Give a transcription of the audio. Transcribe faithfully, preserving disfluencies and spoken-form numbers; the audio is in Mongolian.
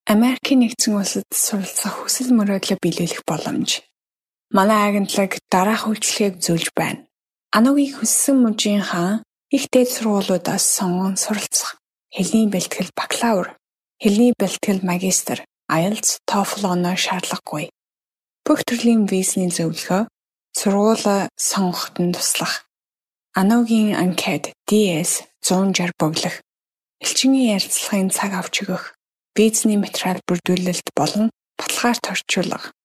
Америкийн нэгдсэн улсад суралцах хүсэл мөрөөдлөө биелүүлэх боломж. Манай агентлаг дараах үйлчлэгийг зөвлөж байна. Аногийн хүссэн мужийнхаа их дээд сургуулиудаас сонгон суралцах. Хэлний бэлтгэл бакалавр, хэлний бэлтгэл магистр, айлтс, TOEFL оноо шаардлагагүй. Бүх төрлийн визний зөвлөгөө сургуулаа сонгоход нь туслах. Аногийн анкет ди эс зуун шарх бөглөх. Элчингийн ярилцлагын цаг авч өгөх. Визний материал бүрдүүлэлт болон баталгаарт орчуулга.